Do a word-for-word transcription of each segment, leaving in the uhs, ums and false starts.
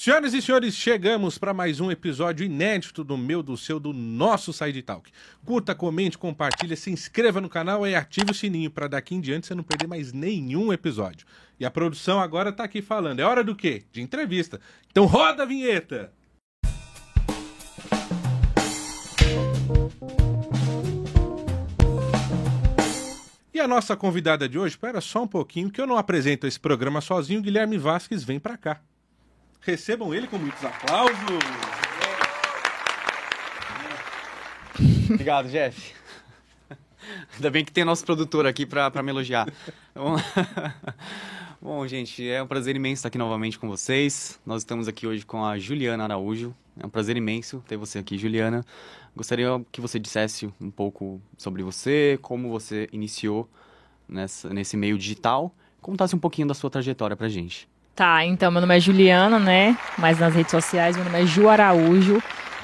Senhoras e senhores, chegamos para mais um episódio inédito do meu, do seu, do nosso Side Talk. Curta, comente, compartilha, se inscreva no canal e ative o sininho para daqui em diante você não perder mais nenhum episódio. E a produção agora tá aqui falando. É hora do quê? De entrevista. Então roda a vinheta! E a nossa convidada de hoje, espera só um pouquinho que eu não apresento esse programa sozinho, Guilherme Vasquez vem para cá. Recebam ele com muitos aplausos. Obrigado, Jeff. Ainda bem que tem nosso produtor aqui para me elogiar. Bom, gente, é um prazer imenso estar aqui novamente com vocês. Nós estamos aqui hoje com a Juliana Araújo. É um prazer imenso ter você aqui, Juliana. Gostaria que você dissesse um pouco sobre você, como você iniciou nessa, nesse meio digital. Contasse um pouquinho da sua trajetória pra gente. Tá, então, meu nome é Juliana, né? Mas nas redes sociais, meu nome é Ju Araújo.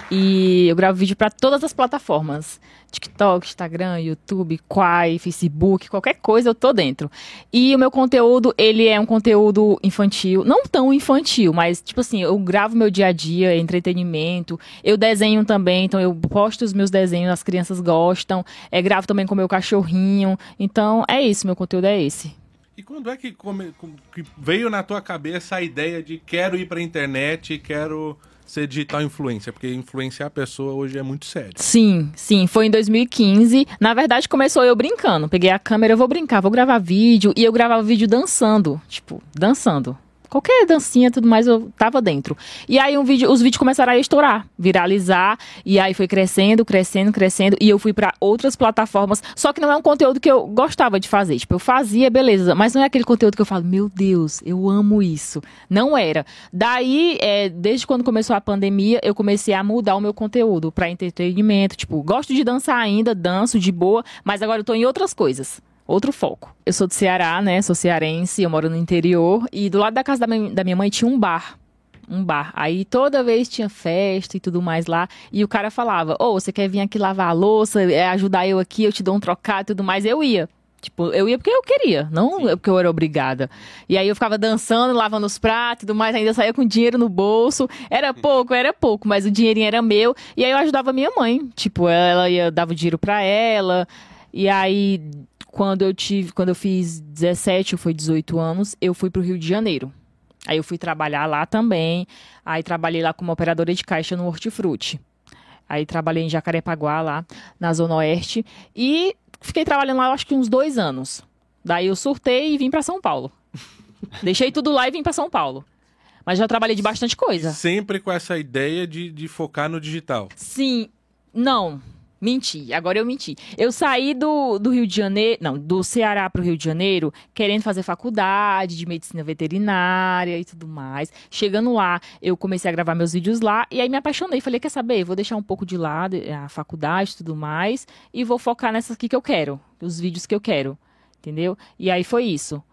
E eu gravo vídeo para todas as plataformas. TikTok, Instagram, YouTube, Quai, Facebook, qualquer coisa eu tô dentro. E o meu conteúdo, ele é um conteúdo infantil, não tão infantil, mas tipo assim, eu gravo meu dia a dia, entretenimento, eu desenho também, então eu posto os meus desenhos, as crianças gostam, é, gravo também com o meu cachorrinho, então é isso, meu conteúdo é esse. E quando é que, come, que veio na tua cabeça a ideia de quero ir pra internet, quero ser digital influencer? Porque influenciar a pessoa hoje é muito sério. Sim, sim. Foi em dois mil e quinze. Na verdade, começou eu brincando. Peguei a câmera, eu vou brincar, vou gravar vídeo. E eu gravava vídeo dançando. Tipo, dançando. Qualquer dancinha, tudo mais, eu tava dentro. E aí um vídeo, os vídeos começaram a estourar, viralizar. E aí foi crescendo, crescendo, crescendo. E eu fui pra outras plataformas. Só que não é um conteúdo que eu gostava de fazer. Tipo, eu fazia, beleza. Mas não é aquele conteúdo que eu falo, meu Deus, eu amo isso. Não era. Daí, é, desde quando começou a pandemia, eu comecei a mudar o meu conteúdo pra entretenimento. Tipo, gosto de dançar ainda, danço de boa. Mas agora eu tô em outras coisas. Outro foco. Eu sou do Ceará, né? Sou cearense, eu moro no interior. E do lado da casa da minha, da minha mãe tinha um bar. Um bar. Aí toda vez tinha festa e tudo mais lá. E o cara falava, ô, oh, você quer vir aqui lavar a louça, é, ajudar eu aqui, eu te dou um trocado e tudo mais. Eu ia. Tipo, eu ia porque eu queria, não Sim. porque eu era obrigada. E aí eu ficava dançando, lavando os pratos e tudo mais, ainda saía com dinheiro no bolso. Era pouco, era pouco, mas o dinheirinho era meu. E aí eu ajudava a minha mãe. Tipo, ela ia, dava o dinheiro pra ela. E aí... Quando eu tive, quando eu fiz dezessete, ou foi dezoito anos, eu fui pro Rio de Janeiro. Aí eu fui trabalhar lá também. Aí trabalhei lá como operadora de caixa no Hortifruti. Aí trabalhei em Jacarepaguá, lá na Zona Oeste. E fiquei trabalhando lá, acho que uns dois anos. Daí eu surtei e vim pra São Paulo. Deixei tudo lá e vim pra São Paulo. Mas já trabalhei de bastante coisa. Sempre com essa ideia de, de focar no digital. Sim. Não. Menti, agora eu menti. Eu saí do, do Rio de Janeiro, não, do Ceará para o Rio de Janeiro, querendo fazer faculdade de medicina veterinária e tudo mais. Chegando lá, eu comecei a gravar meus vídeos lá e aí me apaixonei. Falei, quer saber, vou deixar um pouco de lado a faculdade e tudo mais e vou focar nessas aqui que eu quero, os vídeos que eu quero, entendeu? E aí foi isso.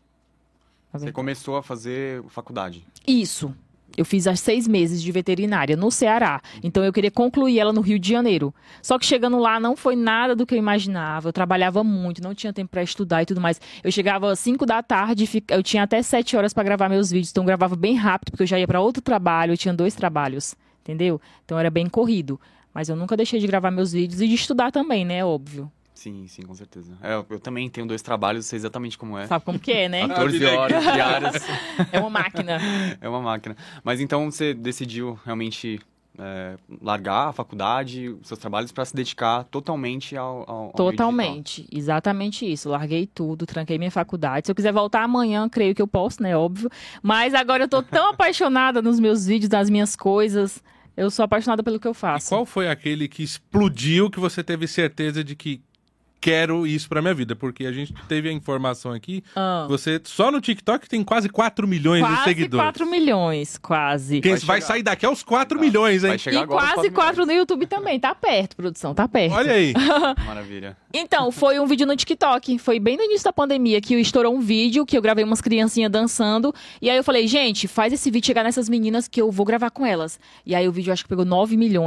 Você começou a fazer faculdade? Isso. Eu fiz há seis meses de veterinária no Ceará. Então eu queria concluir ela no Rio de Janeiro. Só que chegando lá não foi nada do que eu imaginava. Eu trabalhava muito, não tinha tempo para estudar e tudo mais. Eu chegava às cinco da tarde, eu tinha até sete horas para gravar meus vídeos. Então eu gravava bem rápido, porque eu já ia para outro trabalho. Eu tinha dois trabalhos, entendeu? Então era bem corrido. Mas eu nunca deixei de gravar meus vídeos e de estudar também, né? Óbvio. Sim, sim, com certeza. É, eu também tenho dois trabalhos, sei exatamente como é. Sabe como que é, né? quatorze horas diárias. É uma máquina. É uma máquina. Mas então você decidiu realmente é, largar a faculdade, os seus trabalhos, para se dedicar totalmente ao, ao, ao Totalmente, exatamente isso. Larguei tudo, tranquei minha faculdade. Se eu quiser voltar amanhã, creio que eu posso, né? Óbvio. Mas agora eu tô tão apaixonada nos meus vídeos, nas minhas coisas. Eu sou apaixonada pelo que eu faço. E qual foi aquele que explodiu, que você teve certeza de que quero isso pra minha vida? Porque a gente teve a informação aqui, ah. você só no TikTok tem quase quatro milhões quase de seguidores. Quase quatro milhões, quase. Quem vai, vai sair daqui aos quatro milhões, hein? E quase quatro no YouTube também, tá perto, produção, tá perto. Olha aí. Maravilha. Então, foi um vídeo no TikTok, foi bem no início da pandemia que estourou um vídeo, que eu gravei umas criancinhas dançando, e aí eu falei, gente, faz esse vídeo chegar nessas meninas que eu vou gravar com elas. E aí o vídeo acho que pegou nove milhões.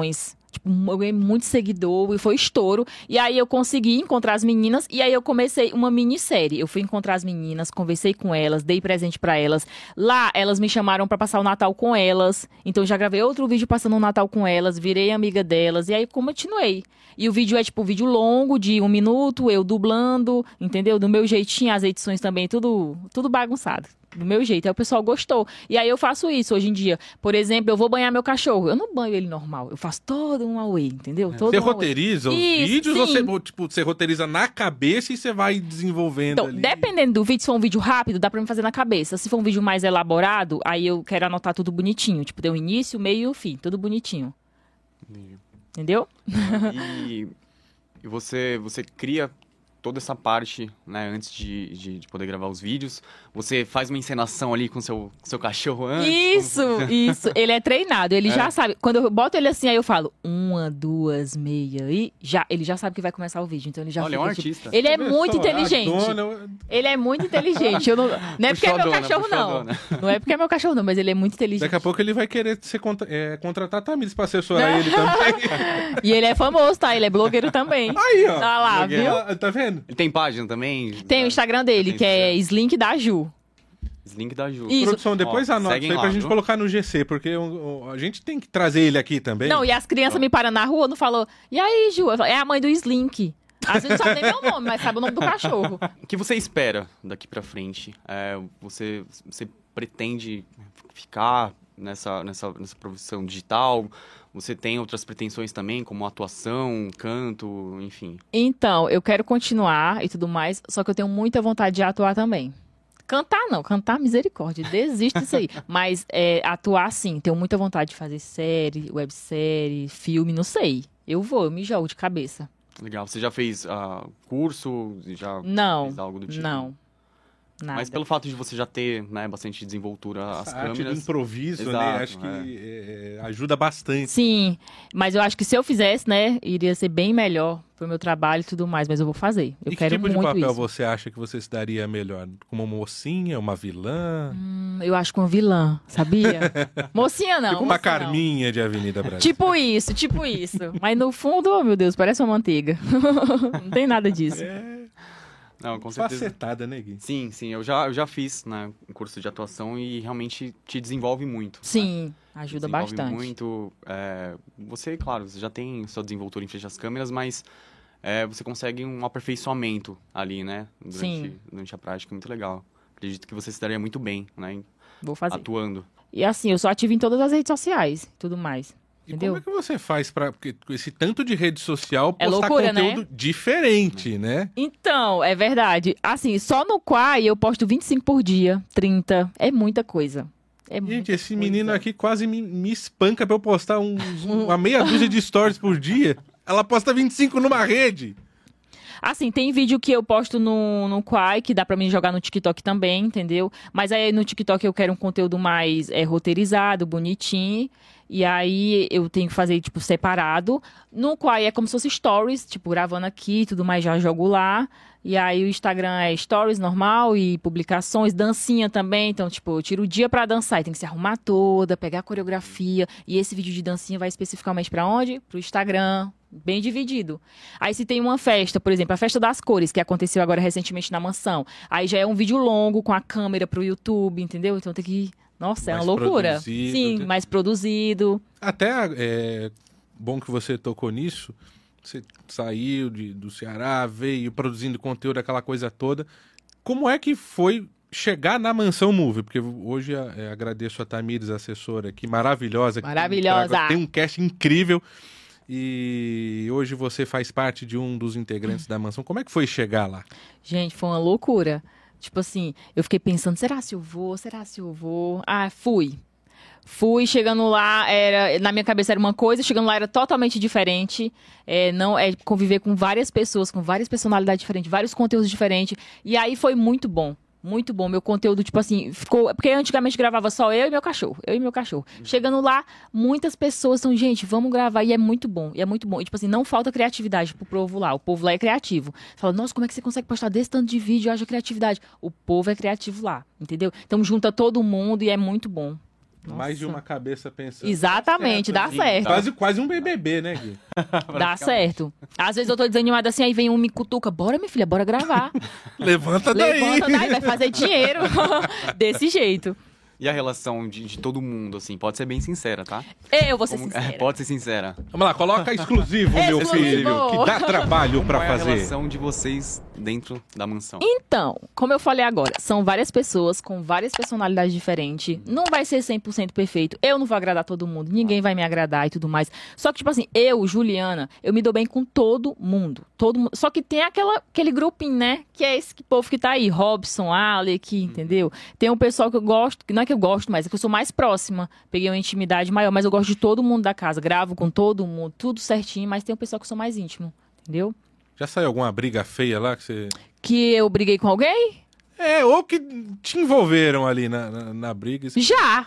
Tipo, eu ganhei muito seguidor e foi estouro. E aí eu consegui encontrar as meninas e aí eu comecei uma minissérie. Eu fui encontrar as meninas, conversei com elas, dei presente pra elas. Lá, elas me chamaram pra passar o Natal com elas. Então eu já gravei outro vídeo passando o Natal com elas, virei amiga delas e aí continuei. E o vídeo é tipo um vídeo longo, de um minuto, eu dublando, entendeu? Do meu jeitinho, as edições também, tudo, tudo bagunçado. Do meu jeito, aí o pessoal gostou. E aí eu faço isso hoje em dia. Por exemplo, eu vou banhar meu cachorro. Eu não banho ele normal. Eu faço todo um away, entendeu? Todo Você um roteiriza away. os Isso, vídeos sim. ou você, tipo, você roteiriza na cabeça e você vai desenvolvendo Então, ali? dependendo do vídeo, se for um vídeo rápido, dá pra me fazer na cabeça. Se for um vídeo mais elaborado, aí eu quero anotar tudo bonitinho. Tipo, tem o início, o meio e o fim. Tudo bonitinho. Entendeu? E, e você, você cria toda essa parte, né, antes de, de, de poder gravar os vídeos. Você faz uma encenação ali com seu, seu cachorro antes? Isso, como... isso. Ele é treinado, ele É. já sabe. Quando eu boto ele assim, aí eu falo uma, duas, meia e já, ele já sabe que vai começar o vídeo. Então ele já Olha, é fica, um tipo, artista. Ele é Olha muito só, a inteligente. dona- Ele é muito inteligente. Eu não, não é porque é meu Puxadona, cachorro, não. puxadona. Não é porque é meu cachorro, não, mas ele é muito inteligente. Daqui a pouco ele vai querer ser contra- é, contratar a Tamires pra assessorar ele também. E ele é famoso, tá? Ele é blogueiro também. Aí, ó. Tá lá, Blogueiro. viu? Ah, tá vendo? Ele tem página também? Tem o Instagram dele, Tem que é Instagram. Slink da Ju. Link da Ju. Isso. Produção, depois Ó, anota isso seguem aí lá, pra gente viu? colocar no G C, porque o- o- a gente tem que trazer ele aqui também. Não, e as crianças me param na rua, não falou, e aí, Ju? Eu falo, é a mãe do Slink. Às vezes não sabe nem meu nome, mas sabe o nome do cachorro. O que você espera daqui pra frente? É, você, você pretende ficar nessa, nessa, nessa profissão digital? Você tem outras pretensões também, como atuação, canto, enfim? Então, eu quero continuar e tudo mais, só que eu tenho muita vontade de atuar também. Cantar não, cantar misericórdia, desisto disso aí. Mas é, atuar sim, tenho muita vontade de fazer série, websérie, filme, não sei. Eu vou, eu me jogo de cabeça. Legal. Você já fez ah, curso? Já Não, fez algo do tipo? não, nada. Mas pelo fato de você já ter, né, bastante desenvoltura às Essa arte do câmeras... improviso, né? Exato, Acho que é, ajuda bastante. Sim, mas eu acho que se eu fizesse, né, iria ser bem melhor pro meu trabalho e tudo mais, mas eu vou fazer. Eu e que quero tipo de muito papel isso. você acha que você se daria melhor? Como uma mocinha, uma vilã? Hum, eu acho que uma vilã, sabia? Mocinha não. tipo uma mocinha não. Carminha de Avenida Brasil. Tipo isso, tipo isso. Mas no fundo, oh meu Deus, parece uma manteiga. Não tem nada disso. É Não, com certeza. facetada, né, Gui? Sim, sim. Eu já, eu já fiz, né, um curso de atuação e realmente te desenvolve muito. né? Sim, ajuda Desenvolve bastante. muito. é, você, claro, você já tem sua desenvoltura em frente às câmeras, mas é, você consegue um aperfeiçoamento ali, né? Durante, Sim. durante a prática, muito legal. Acredito que você se daria muito bem, né? em- Vou fazer. Atuando. E assim, eu sou ativa em todas as redes sociais e tudo mais. E Entendeu? como é que você faz pra... Porque com esse tanto de rede social, É postar loucura, né? conteúdo diferente, né? Então, é verdade. Assim, só no Quai eu posto vinte e cinco por dia, trinta. É muita coisa. É Gente, muita esse coisa. menino aqui quase me, me espanca pra eu postar uns- uma meia dúzia de stories por dia. Ela posta vinte e cinco numa rede. Assim, tem vídeo que eu posto no, no Quai, que dá pra mim jogar no TikTok também, entendeu? Mas aí no TikTok eu quero um conteúdo mais é, roteirizado, bonitinho. E aí eu tenho que fazer, tipo, separado. No Quai é como se fosse stories, tipo, gravando aqui e tudo mais, já jogo lá. E aí o Instagram é stories normal e publicações, dancinha também. Então, tipo, eu tiro o dia pra dançar e tem que se arrumar toda, pegar a coreografia. E esse vídeo de dancinha vai especificamente pra onde? Pro Instagram. Bem dividido. Aí se tem uma festa, por exemplo, a Festa das Cores, que aconteceu agora recentemente na mansão. Aí já é um vídeo longo com a câmera pro YouTube, entendeu? Então tem que... Nossa, é Mais uma loucura. produzido, Sim, né? mais produzido. Até é bom que você tocou nisso. Você saiu de, do Ceará, veio produzindo conteúdo, aquela coisa toda. Como é que foi chegar na Mansão Movie? Porque hoje é, agradeço a Tamires, assessora aqui, maravilhosa. que Maravilhosa. traga- Tem um cast incrível. E hoje você faz parte de um dos integrantes da Mansão. Como é que foi chegar lá? Gente, foi uma loucura. Tipo assim, eu fiquei pensando, será se eu vou? Será se eu vou? Ah, fui. Fui, chegando lá, era, na minha cabeça era uma coisa, chegando lá era totalmente diferente. É, não, é conviver com várias pessoas, com várias personalidades diferentes, vários conteúdos diferentes. E aí foi muito bom. Muito bom. Meu conteúdo, tipo assim, ficou. Porque antigamente gravava só eu e meu cachorro. Eu e meu cachorro. Chegando lá, muitas pessoas estão, gente, vamos gravar. E é muito bom. E é muito bom. E, tipo assim, não falta criatividade pro povo lá. O povo lá é criativo. Fala, nossa, como é que você consegue postar desse tanto de vídeo e haja criatividade? O povo é criativo lá, entendeu? Então junta todo mundo e é muito bom. Mais de uma cabeça pensando. Exatamente, dá certo. Quase, quase um B B B, né, Gui? Dá certo. Às vezes eu tô desanimada assim, aí vem um me cutuca. Bora, minha filha, bora gravar. Levanta daí. Levanta daí, vai fazer dinheiro. Desse jeito. E a relação de, de todo mundo, assim, pode ser bem sincera, tá? Eu vou ser Como- sincera. é, pode ser sincera. Vamos lá, coloca exclusivo, meu Exclusivo. filho, que dá trabalho pra Qual é a fazer. relação de vocês dentro da mansão? Então, como eu falei agora, são várias pessoas com várias personalidades diferentes. Não vai ser cem por cento perfeito. Eu não vou agradar todo mundo. Ninguém vai me agradar e tudo mais. Só que, tipo assim, eu, Juliana, eu me dou bem com todo mundo. Todo mundo. Só que tem aquela, aquele grupinho, né? Que é esse povo que tá aí. Robson, Alec, entendeu? Tem um pessoal que eu gosto, que não é que eu gosto mais, é que eu sou mais próxima. Peguei uma intimidade maior, mas eu gosto de todo mundo da casa. Gravo com todo mundo, tudo certinho, mas tem um pessoal que eu sou mais íntimo, entendeu? Já saiu alguma briga feia lá que você... Que eu briguei com alguém? É, ou que te envolveram ali na, na, na briga. Isso- Já.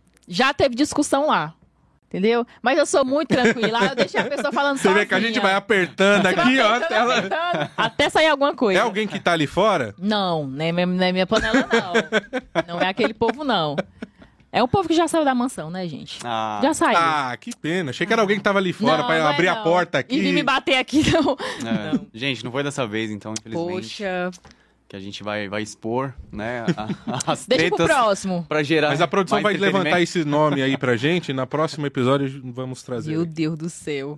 Já teve discussão lá. Entendeu? Mas eu sou muito tranquila. Eu deixei a pessoa falando Você sozinha. vê que a gente vai apertando Você vai aqui, ó. apertando, Até, ela... apertando, até sair alguma É coisa. alguém que tá ali fora? Não, não é minha, não é minha panela, não. Não é aquele povo, não. É um povo que já saiu da mansão, né, gente? Ah, Já saiu. Ah, que pena. Achei que era alguém que tava ali fora Não, pra não é abrir a não. porta aqui. E vir me bater aqui, não. é. Gente, não foi dessa vez, então, infelizmente. Poxa. Que a gente vai, vai expor, né, a- as Deixa pro tretas próximo. pra gerar Mas a produção mais vai levantar entretenimento. esse nome aí pra gente. Na próximo episódio vamos trazer. Meu Deus do céu.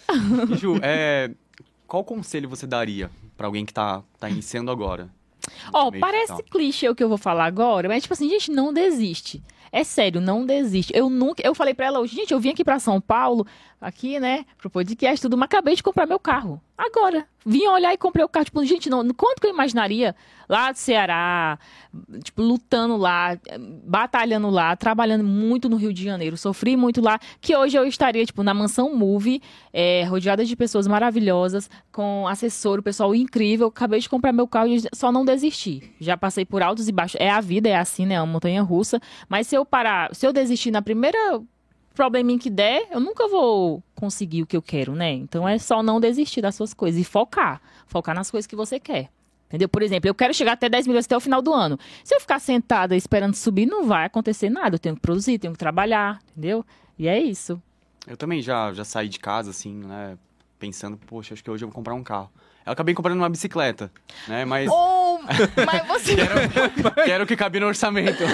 E, Ju, é, qual conselho você daria pra alguém que tá, tá iniciando agora? Ó, Meio parece digital. clichê o que eu vou falar agora, mas tipo assim, gente, não desiste. É sério, não desiste. Eu nunca, eu falei pra ela hoje, gente, eu vim aqui pra São Paulo, aqui, né, pro podcast, tudo, mas acabei de comprar meu carro. Agora. Vim olhar e comprei o carro, tipo, gente, não, quanto que eu imaginaria lá do Ceará, tipo, lutando lá, batalhando lá, trabalhando muito no Rio de Janeiro, sofri muito lá, que hoje eu estaria, tipo, na Mansão Move, é, rodeada de pessoas maravilhosas, com assessor, o pessoal incrível, acabei de comprar meu carro e só não desisti. Já passei por altos e baixos, é a vida, é assim, né, é uma montanha russa, mas se eu parar, se eu desistir na primeira probleminha que der, eu nunca vou conseguir o que eu quero, né? Então é só não desistir das suas coisas e focar. Focar nas coisas que você quer. Entendeu? Por exemplo, eu quero chegar até dez milhões até o final do ano. Se eu ficar sentada esperando subir, não vai acontecer nada. Eu tenho que produzir, tenho que trabalhar, entendeu? E é isso. Eu também já, já saí de casa, assim, né, pensando, poxa, acho que hoje eu vou comprar um carro. Eu acabei comprando uma bicicleta, né, mas Ou, mas você... que era o que cabia no orçamento.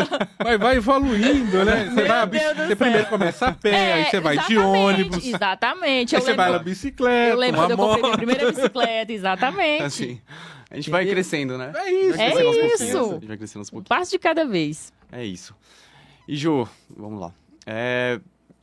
Mas vai evoluindo, né? Você, Meu vai, Deus do você céu. primeiro começa a pé, aí você vai de exatamente, ônibus, Exatamente. aí Eu você vai na lembro, bicicleta, eu lembro uma quando eu comprei minha moto. primeira bicicleta, exatamente. Assim, a gente vai Entendeu? crescendo, né? É isso. É Vai crescendo aos isso. pouquinhos, A gente vai crescendo aos Um pouquinhos. passo de cada vez. É isso. E, Ju, vamos lá. É,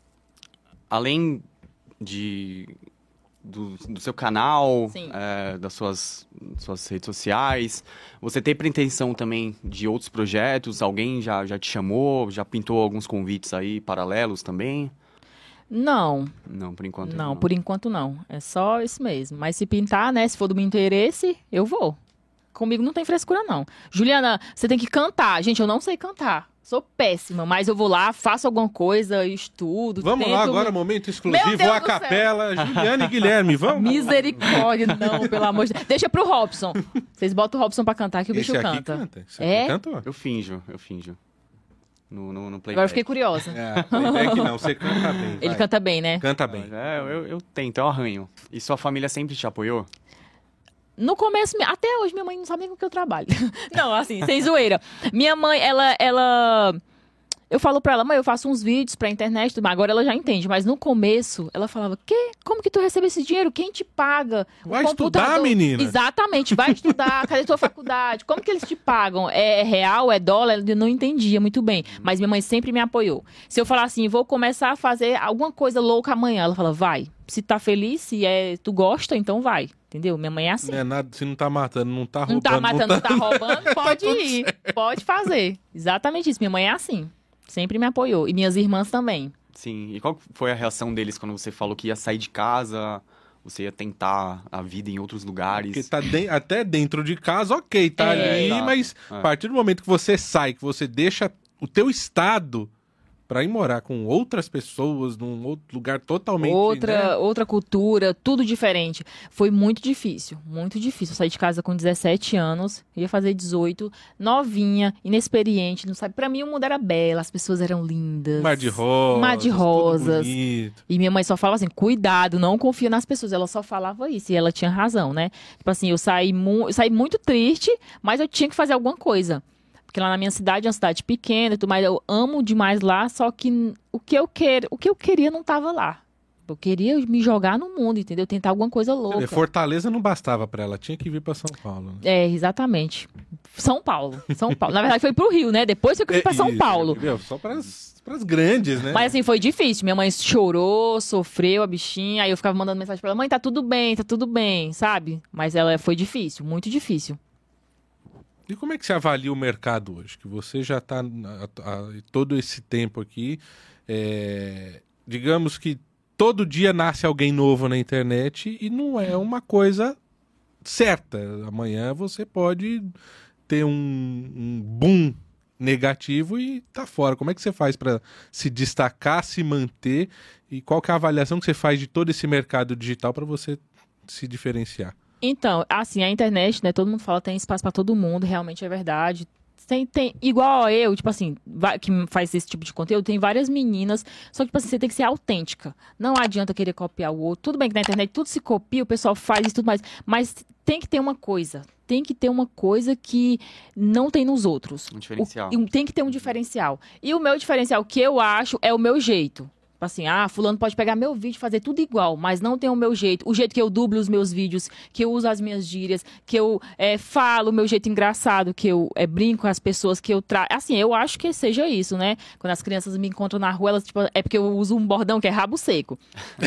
além de, do, do seu canal, Sim. é, das suas, suas redes sociais, você tem pretensão também de outros projetos? Alguém já, já te chamou? Já pintou alguns convites aí paralelos também? Não, Não, por enquanto não, por enquanto não. É só isso mesmo. Mas se pintar, né? Se for do meu interesse, eu vou. Comigo não tem frescura, não. Juliana, você tem que cantar. Gente, eu não sei cantar. Sou péssima, mas eu vou lá, faço alguma coisa, estudo. Vamos tento... lá agora, momento exclusivo, Meu Deus a do céu. capela, Juliana e Guilherme, vamos? Misericórdia, não, pelo amor de Deus. Deixa pro Robson. Vocês botam o Robson pra cantar que o bicho Esse aqui canta. canta. Esse É? aqui cantou. Eu finjo, eu finjo. No, no, no playback. Agora eu fiquei curiosa. É, playback não, você canta bem. Ele vai. canta bem, né? Canta bem. É, eu, eu tento, eu arranho. E sua família sempre te apoiou? No começo, até hoje, minha mãe não sabe nem com que eu trabalho. Não, assim, sem zoeira. Minha mãe, ela, ela... Eu falo pra ela, mãe, eu faço uns vídeos pra internet, tudo mais. Agora ela já entende, mas no começo, ela falava, quê? Como que tu recebe esse dinheiro? Quem te paga? O Vai computador?" estudar, menina? Exatamente, vai estudar. Cadê tua faculdade? Como que eles te pagam? É real? É dólar? Eu não entendia muito bem. Mas minha mãe sempre me apoiou. Se eu falar assim, vou começar a fazer alguma coisa louca amanhã, ela fala, vai. Se tá feliz, se é, tu gosta, então vai. Entendeu? Minha mãe é assim. Não é nada, se não tá matando, não tá roubando. Não tá matando, não tá roubando, pode tudo ir. Pode fazer. Exatamente isso. Minha mãe é assim. Sempre me apoiou. E minhas irmãs também. Sim. E qual foi a reação deles quando você falou que ia sair de casa, você ia tentar a vida em outros lugares? Porque tá de- até dentro de casa, ok, tá É. ali, Exato. mas É. a partir do momento que você sai, que você deixa o teu estado, para ir morar com outras pessoas, num outro lugar totalmente... Outra, né? outra cultura, tudo diferente. Foi muito difícil, muito difícil. Eu saí de casa com dezessete anos, ia fazer dezoito, novinha, inexperiente, não sabe. Pra mim o mundo era belo, as pessoas eram lindas. Mar de rosas. Mar de rosas. Tudo bonito. E minha mãe só falava assim, cuidado, não confia nas pessoas. Ela só falava isso, e ela tinha razão, né? Tipo assim, eu saí, mu eu saí muito triste, mas eu tinha que fazer alguma coisa. Porque lá na minha cidade é uma cidade pequena e tudo mais, eu amo demais lá, só que o que eu, quer, o que eu queria não estava lá. Eu queria me jogar no mundo, entendeu? Tentar alguma coisa louca. Fortaleza não bastava para ela, tinha que vir para São Paulo. Né? É, exatamente. São Paulo, São Paulo. Na verdade foi pro Rio, né? Depois eu fui para São Paulo. Meu, só para as grandes, né? Mas assim, foi difícil. Minha mãe chorou, sofreu a bichinha, aí eu ficava mandando mensagem pra ela, mãe, tá tudo bem, tá tudo bem, sabe? Mas ela foi difícil, muito difícil. E como é que você avalia o mercado hoje? Que você já está todo esse tempo aqui, é, digamos que todo dia nasce alguém novo na internet e não é uma coisa certa. Amanhã você pode ter um, um boom negativo e tá fora. Como é que você faz para se destacar, se manter? E qual que é a avaliação que você faz de todo esse mercado digital para você se diferenciar? Então, assim, a internet, né, todo mundo fala tem espaço pra todo mundo, realmente é verdade. Tem, tem, igual eu, tipo assim, vai, que faz esse tipo de conteúdo, tem várias meninas, só que, tipo assim, você tem que ser autêntica. Não adianta querer copiar o outro. Tudo bem que na internet tudo se copia, o pessoal faz isso e tudo mais, mas tem que ter uma coisa, tem que ter uma coisa que não tem nos outros. Um diferencial. O, tem que ter um diferencial. E o meu diferencial, que eu acho, é o meu jeito. Tipo assim, ah, fulano pode pegar meu vídeo e fazer tudo igual, mas não tem o meu jeito. O jeito que eu dublo os meus vídeos, que eu uso as minhas gírias, que eu é, falo o meu jeito engraçado, que eu é, brinco com as pessoas, que eu trago. Assim, eu acho que seja isso, né? Quando as crianças me encontram na rua, elas, tipo, é porque eu uso um bordão que é rabo seco.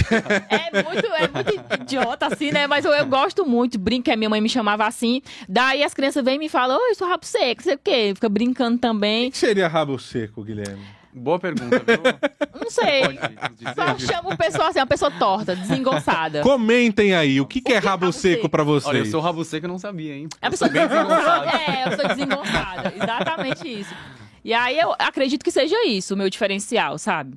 é, muito, é muito idiota, assim, né? Mas eu, eu gosto muito, brinco, que a minha mãe me chamava assim. Daí as crianças vêm e me falam, oi, eu sou rabo seco, sei o quê. Fica brincando também. O que seria rabo seco, Guilherme? Boa pergunta, viu? Não sei. Pode Só chamo o pessoal assim, uma pessoa torta, desengonçada. Comentem aí, o que, que é que é rabo, rabo seco seco? pra vocês? Olha, eu sou rabo seco, eu não sabia, hein? É, a Eu pessoa... sou bem desengonçado. é, eu sou desengonçada. Exatamente isso. E aí eu acredito que seja isso, o meu diferencial, sabe?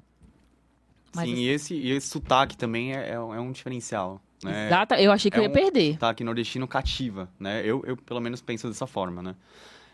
Mas Sim, assim... e esse, e esse sotaque também é, é um é um diferencial. Né? Exata, eu achei que é eu ia um perder. sotaque nordestino cativa, né? Eu, eu, pelo menos, penso dessa forma, né?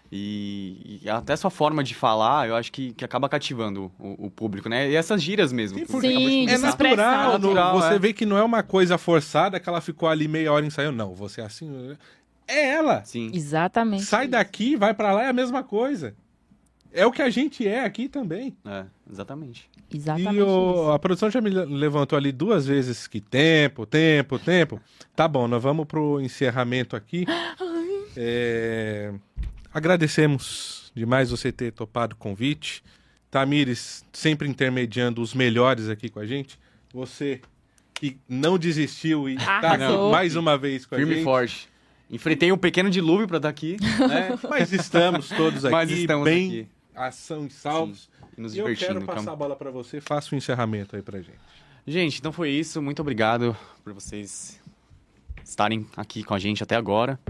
E, e até sua forma de falar, eu acho que, que acaba cativando o, o público, né? E essas gírias mesmo. Sim, que você acabou de Sim, É de se conversar. expressar. natural, no- Natural, você é. vê que não é uma coisa forçada, que ela ficou ali meia hora ensaiando. Não, você é assim... É ela. Sim. Exatamente. Sai isso. daqui, vai pra lá, é a mesma coisa. É o que a gente é aqui também. É, exatamente. Exatamente E o- isso. a produção já me le- levantou ali duas vezes que tempo, tempo, tempo. Tá bom, nós vamos pro encerramento aqui. É, agradecemos demais você ter topado o convite. Tamires sempre intermediando os melhores aqui com a gente. Você que não desistiu e tá aqui Arrasou. mais uma vez com a Firme e gente. forte. Enfrentei um pequeno dilúvio pra estar aqui, né? Mas estamos todos aqui Mas estamos bem, aqui. ação e salvos. E nos E eu divertindo. quero passar calma. a bola pra você. Faça o encerramento aí pra gente. Gente, então foi isso. Muito obrigado por vocês estarem aqui com a gente até agora.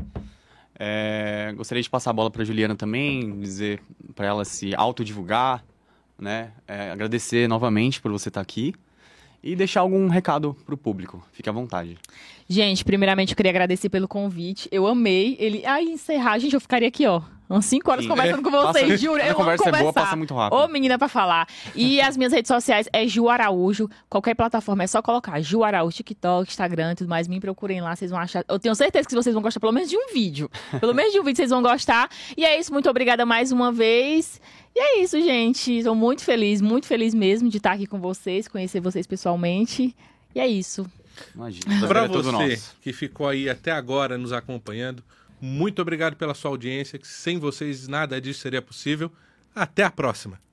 É, gostaria de passar a bola para Juliana também, dizer para ela se autodivulgar, né? É, agradecer novamente por você estar aqui e deixar algum recado para o público. Fique à vontade. Gente, primeiramente eu queria agradecer pelo convite. Eu amei. Ele, ai, encerrar, gente, eu ficaria aqui, ó, umas cinco horas Sim. conversando com Passa- vocês, juro. quando a Eu amo conversa é conversar. boa, passa muito rápido. Ô, menina, pra falar. E as minhas redes sociais é Ju Araújo. Qualquer plataforma é só colocar Ju Araújo, TikTok, Instagram e tudo mais. Me procurem lá, vocês vão achar. Eu tenho certeza que vocês vão gostar pelo menos de um vídeo. Pelo menos de um vídeo vocês vão gostar. E é isso, muito obrigada mais uma vez. E é isso, gente. Estou muito feliz, muito feliz mesmo de estar aqui com vocês, conhecer vocês pessoalmente. E é isso. Imagina. Pra prazer é todo você nosso. que ficou aí até agora nos acompanhando, muito obrigado pela sua audiência, que sem vocês nada disso seria possível. Até a próxima.